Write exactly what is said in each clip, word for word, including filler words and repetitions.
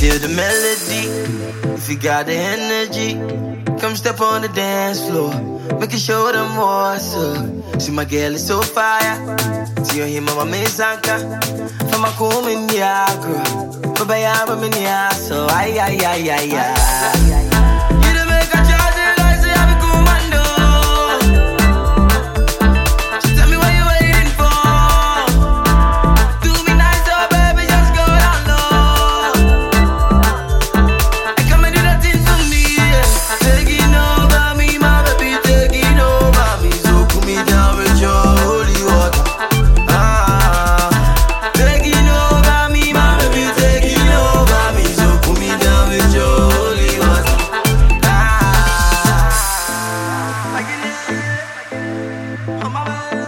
hear the melody, if you got the energy, come step on the dance floor, make it show them what's up. See my girl is so fire, see you hear my mama Zanka, from my home in Niagara, but by I'm in the so ay ay ay ay ay. You the make a charge it like say I'm a commando. So tell me what you waiting for. Do me nice, oh baby, just go down low. And come and do that thing for me, yeah. Taking over me, my baby, taking over me. So put me down with your holy water. Ah, taking over me, my baby, taking over me. So put me down with your holy water. Ah, I get it. Oh my baby.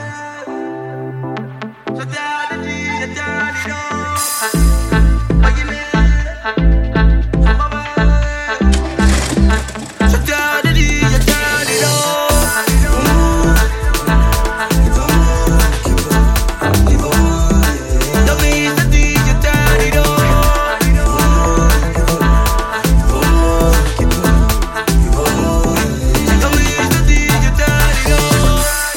So down the G, so down it all. I get it. Oh my baby. So down the G, so down it all. The beat, the D, you down it all. The beat, the D, you down it all.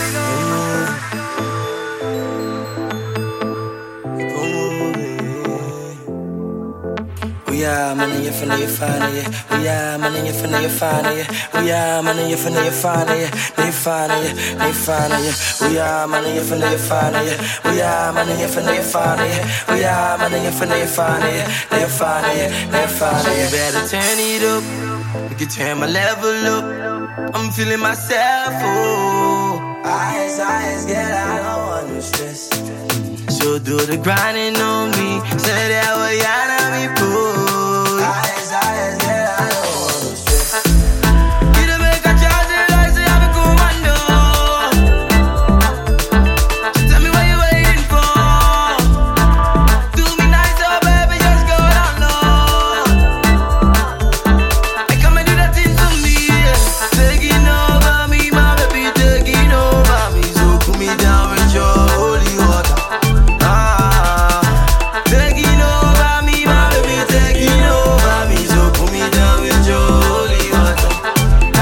We are man and you finna you find it. We are man and you finna you find it. We are man and you finna you find it. They find it, they find it. We are man and you finna you find it. We are man and you finna you find it. We are man and you finna you find it. They find it, they find it. You better turn it up. You can turn my level up. I'm feeling myself, oh. Eyes, eyes, get out, I don't want no stress. So do the grinding on me. Say that way out of me, pull. Eyes, eyes, get out, I don't want no stress. You the make a charge it like say I'm a commando. So tell me what you waiting for. Do me nice, oh baby, just go down low. And come and do that thing for me, yeah. Taking over me, my baby, taking over me. So put me down with your holy water. Ah, taking over me, my baby, taking over me. So put me down with your holy water. Ah.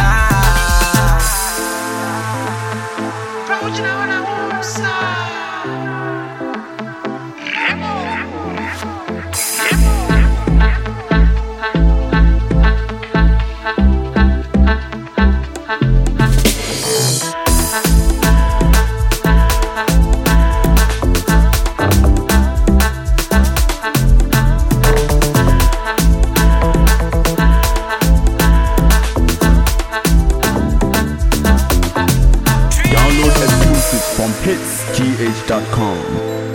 Download exclusives from hits g h dot com.